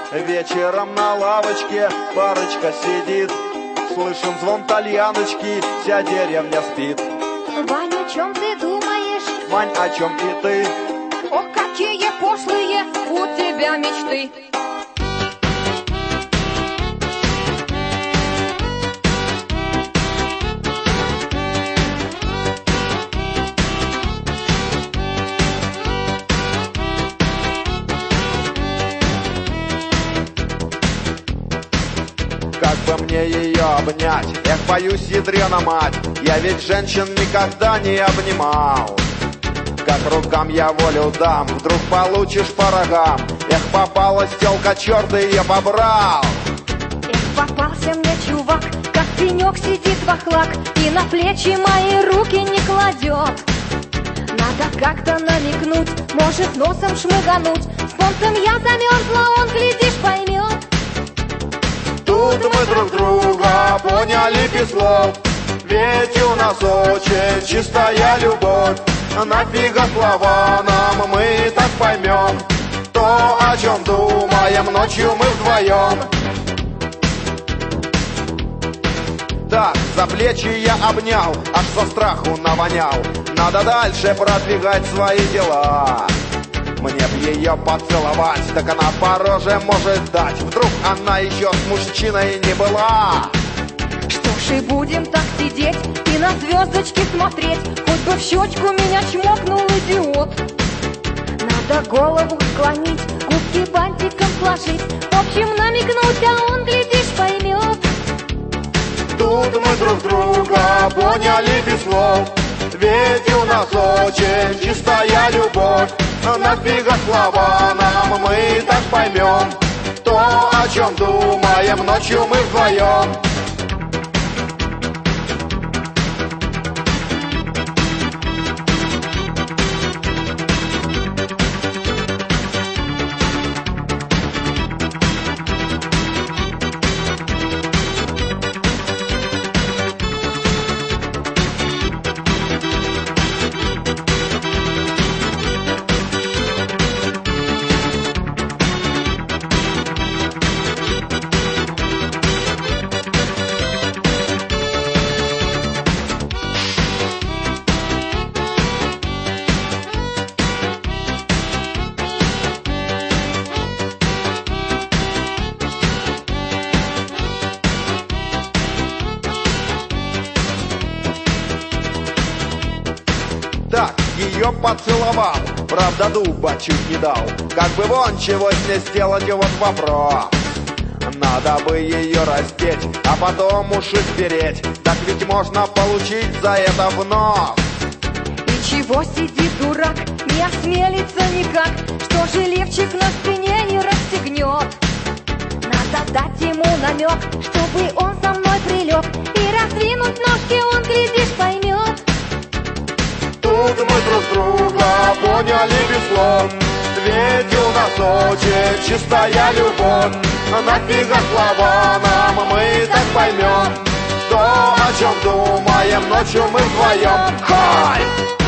Вечером на лавочке парочка сидит, слышен звон тальяночки, вся деревня спит. Вань, о чем ты думаешь? Вань, о чем и ты? Ох, какие пошлые у тебя мечты. Как бы мне ее обнять? Эх, боюсь, ядрена мать, я ведь женщин никогда не обнимал. Как рукам я волю дам, вдруг получишь по рогам. Эх, попалась телка, черт ее побрал. Эх, попался мне чувак, как пенек сидит вахлак, и на плечи мои руки не кладет. Надо как-то намекнуть, может носом шмыгануть. С солнцем я замерзла, он, глядишь, поймет. Тут мы друг друга поняли без слов, ведь у нас очень чистая любовь. Нафига слова нам, мы так поймем то, о чем думаем ночью мы вдвоем. Так, за плечи я обнял, аж со страху навонял. Надо дальше продвигать свои дела. Мне б ее поцеловать, так она по роже может дать. Вдруг она еще с мужчиной не была. Что ж и будем так сидеть и на звездочки смотреть, хоть бы в щечку меня чмокнул идиот. Надо голову склонить, губки бантиком сложить, в общем намекнуть, а он, глядишь, поймет. Тут мы друг друга поняли без слов, ведь у нас очень чистая любовь. Нафига слова нам, мы так поймем то, о чем думаем ночью мы вдвоем. Так, ее поцеловал, правда дуба чуть не дал. Как бы вон чего с ней сделать, вот вопрос. Надо бы ее раздеть, а потом уши спереть. Так ведь можно получить за это в нос. И чего сидит дурак, не осмелится никак, что же левчик на спине не расстегнет. Надо дать ему намек, чтобы он со мной прилег, и раздвинуть ножки, он, глядишь, поймет. Тут мы друг друга поняли без слов, ведь у нас очень чистая любовь. Нафига слова нам, мы так поймем то, о чем думаем ночью мы вдвоем. Хай!